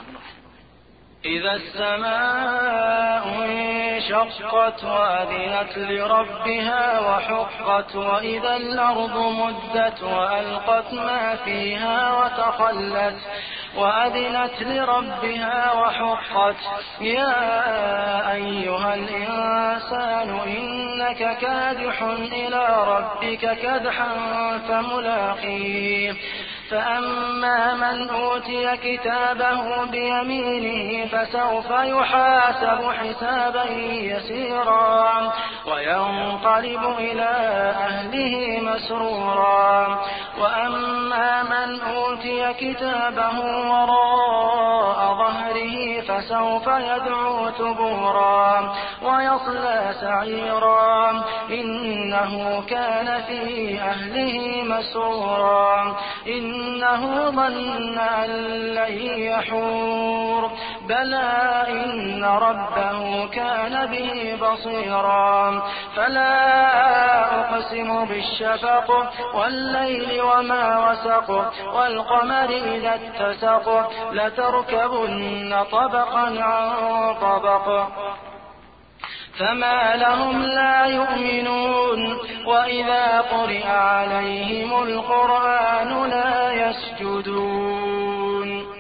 إذا السماء انشقت وأذنت لربها وحقت وإذا الأرض مدت وألقت ما فيها وتخلت وأذنت لربها وحقت يا أيها الإنسان إنك كادح إلى ربك كدحا فملاقيه فأما من أوتي كتابه بيمينه فسوف يحاسب حسابا يسيرا وينقلب إلى أهله مسرورا وأما من أوتي كتابه وراء ظهره فسوف يدعو ثبورا ويصلى سعيرا إنه كان في أهله مسرورا إنه ظن أن لن يحور بلى إن ربه كان به بصيرا فلا أقسم بالشفق والليل وما وسق والقمر إذا اتسق لتركبن طبقا عن طبق فما لهم لا يؤمنون وإذا قرئ عليهم القرآن لا يسجدون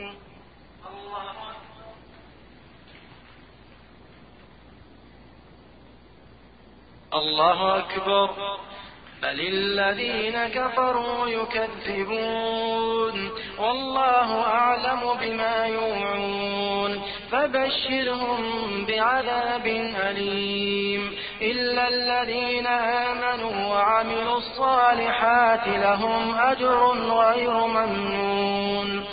الله أكبر بل الذين كفروا يكذبون والله أعلم بما يوعون فبشرهم بعذاب أليم إلا الذين آمنوا وعملوا الصالحات لهم أجر غير ممنون